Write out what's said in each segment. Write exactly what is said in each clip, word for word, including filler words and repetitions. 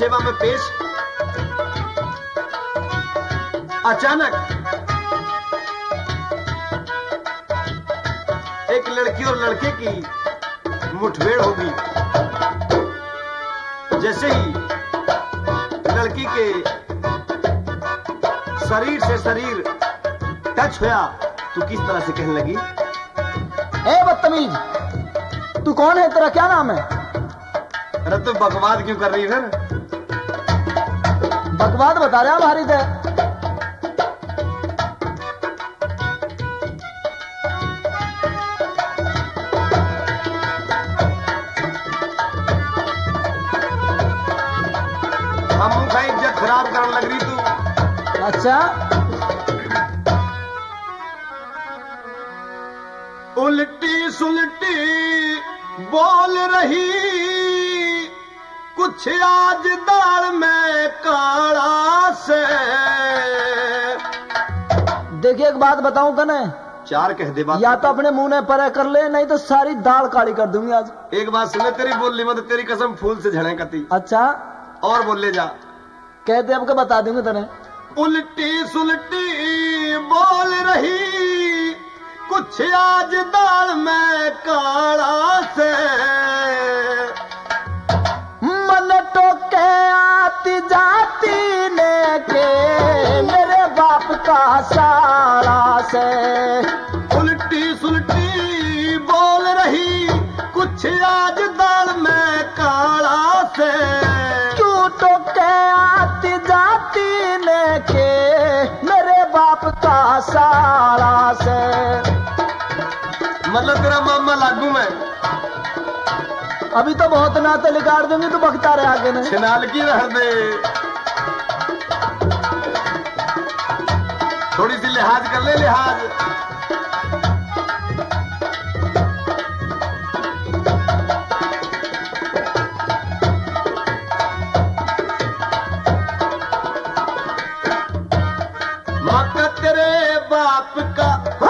सेवा में पेश। अचानक एक लड़की और लड़के की मुठभेड़ होगी। जैसे ही लड़की के शरीर से शरीर टच हुआ तो किस तरह से कहने लगी, ए बदतमीज, तू कौन है, तेरा क्या नाम है? अरे तू बकवाद क्यों कर रही है? बकवाद बता रहा भारी थे। हम का इज्जत खराब करने लग रही तू। अच्छा, उल्टी सुलटी बोल रही, कुछ आज दाल में काला से। देखिए एक बात बताऊं कने, चार कह दे बात। या तो अपने मुंह ने परे कर ले, नहीं तो सारी दाल काली कर दूंगी आज। एक बात सुने, तेरी बोली मत, तेरी कसम फूल से झड़े कती। अच्छा, और बोल ले जा। कहते अब के बता दूंगी तने। उल्टी सुलटी बोल रही, कुछ आज दाल में काला से। मन टोके आती जाती ने के मेरे बाप का साला से। उल्टी सुलटी बोल रही, कुछ आज दाल में काला से। तू टोके आती जाती ने के मेरे बाप का साला से। मतलब तेरा मामा लागू में अभी तो बहुत नाते लिकाड़ दूंगी, तू बकता रहे आगे ने। छिनाल की रह दे, थोड़ी सी लिहाज कर ले, लिहाज। मक्का तेरे बाप का,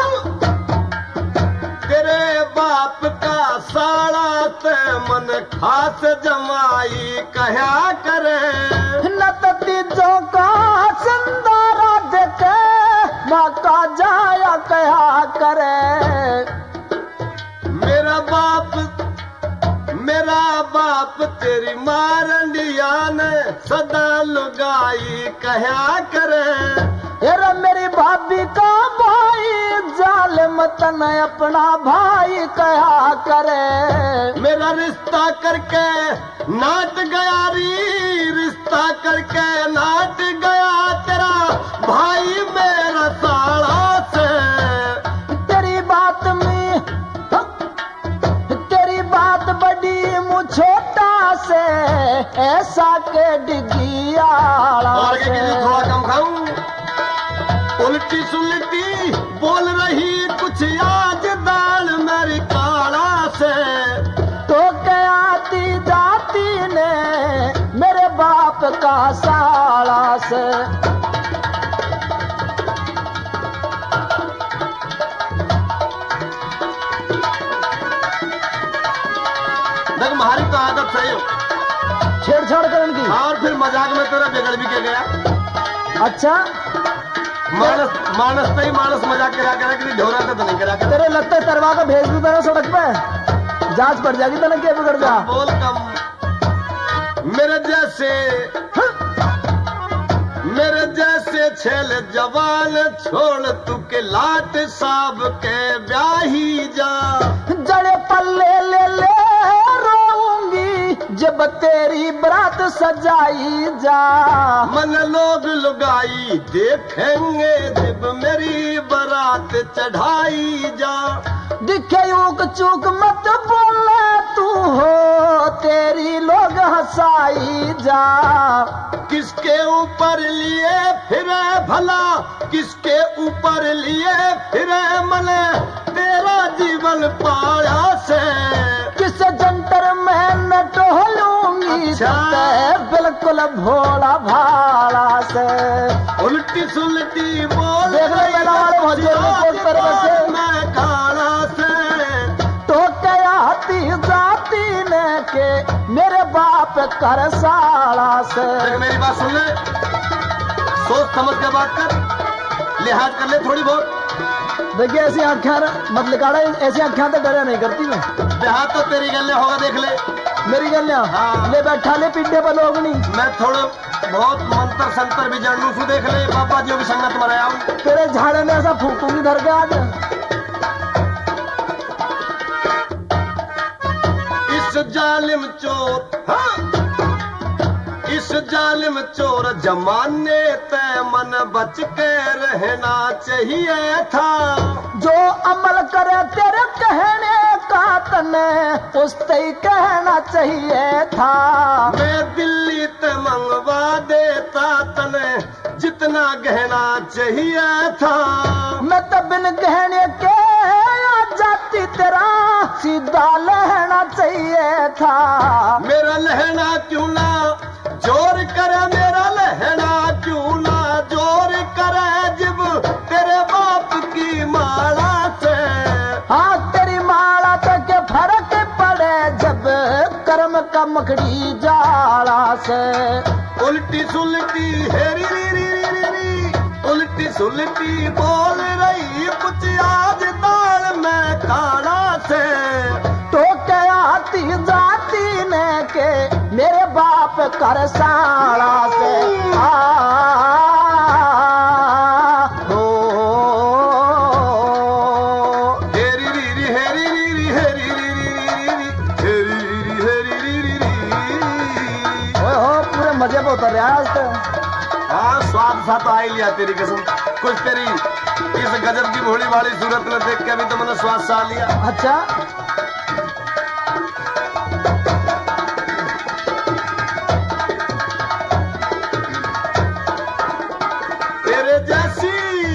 तेरे बाप का साला ते मन खास जमाई कहा करे। नती जो का संदारा देखे माँ का जाया कहा करे। मेरा बाप, मेरा बाप तेरी मारंडिया ने सदा लुगाई कहा करे। यार मेरी भाभी का भाई जाल मतन अपना भाई कहा करे। मेरा रिश्ता करके नाट गया री, रिश्ता करके नाट गया तेरा भाई मेरा साला से। तेरी बात में तेरी बात बड़ी मुँह छोटा से, ऐसा के डिगी आला से। थोड़ा कम खाऊं। उल्टी सुलटी बोल रही, कुछ आज दाल मेरी काला से। तो क्या आती जाती ने मेरे बाप का साला से। देख हमारी तो आदत सही हो छेड़छाड़ करने की, और फिर मजाक में तेरा बिगड़ भी के गया। अच्छा, मानस मानस तो ही मानस मजाक करा करा कि ढोरा तो नहीं करा कर। तेरे लगते तरवा का भेज दूं तेरा सड़क पे, जांच पड़ जाएगी तेरे के बिगड़ जा। बोल कम। मेरे जैसे मेरे जैसे छेल जवान छोड़ तू के लाट साहब के ब्याही जा। जड़े पल्ले ले ले रोऊंगी जब तेरी बरात सजाई जा। मन लोग लुगाई देखेंगे जब मेरी बारात चढ़ाई जा। दिखे यूक चूक मत बोले तू हो, तेरी लोग हंसाई जा। किसके ऊपर लिए फिरे भला, किसके ऊपर लिए फिरे मने तेरा जीवन पाया से। किस जंतर में न टोलूंगी बिल्कुल भोला भाला से। उल्टी सुलटी बोल देख लो मेला वाले भजन मैं काला से। तो क्या आती जाती ने के मेरे बाप कर साला से। देख मेरी बात सुन ले, सोच समझ के बात कर, लिहाज कर ले थोड़ी बहुत। देखिए ऐसी आंखें मत निकाला, ऐसी आंखें तो डरे नहीं करती मैं। देहात तो तेरी गले होगा, देख ले मेरी गलियां। हाँ। ले बैठा ले पीढ़े पर लोग नहीं। मैं थोड़े बहुत मंत्र संतर भी जान लू, देख ले बाबा जी की संगत में रहा हूँ। तेरे झाड़े में ऐसा फूकूंगी धर के आज। इस जालिम चोर, हाँ, इस जालिम चोर जमाने ते मन बच के रहना चाहिए था। जो अमल करे तेरे कहने का तने उस ही कहना चाहिए था। मैं दिल्ली ते मंगवा देता तने जितना गहना चाहिए था। मैं तो बिन गहने के आ जाती, तेरा सीधा लहना चाहिए था। मेरा लहना क्यों ना जोर करे, मेरा लहना क्यों ना जोर करे जिब तेरे बाप की माला से। हाँ तेरी माला तक के फर्क पड़े जब कर्म का मकड़ी जाला से। उल्टी सुलटी हेरी री री री री, उल्टी सुलटी बोल रही कुछ आज दाल में काला से। तो के आती जाती ने के मेरे बाप कर साला से। आ, हो हेरी री री हेरी री री हेरी री री री री हेरी री री री री। ओए हो पूरे मजे में उतर रहा है आज तो। हाँ स्वाद सा तो आ ही लिया तेरी कसम। कुछ तेरी इस गजब की भोली वाली सूरत में देख के भी तो मैंने स्वाद सा लिया। अच्छा तेरे जैसी,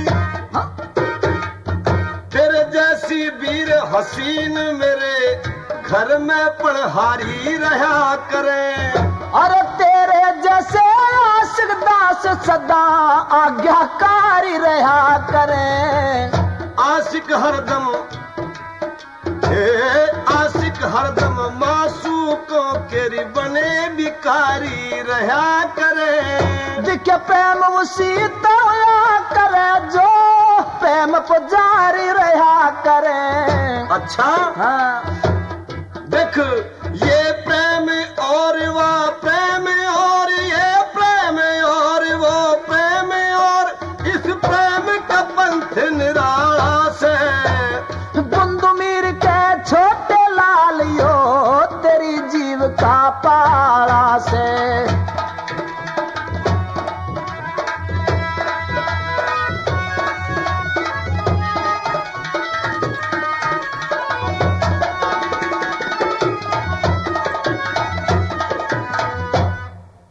तेरे जैसी वीर हसीन मेरे घर में पढ़हारी रहा करे। अरे तेरे जैसे आशिक दास सदा आज्ञाकारी रहा करें। आशिक हरदम, हे आशिक हरदम मासूकों केरी बने बिकारी रहा करे। दिखे प्रेम उसी तरह करे जो प्रेम पुजारी रहा करे। अच्छा हाँ देख ये प्रेम और वह प्रेम और ये प्रेम और वो प्रेम और इस प्रेम का पंथ निराला से। बुंदू मीर के छोटे लालियो तेरी जीव का पाला से।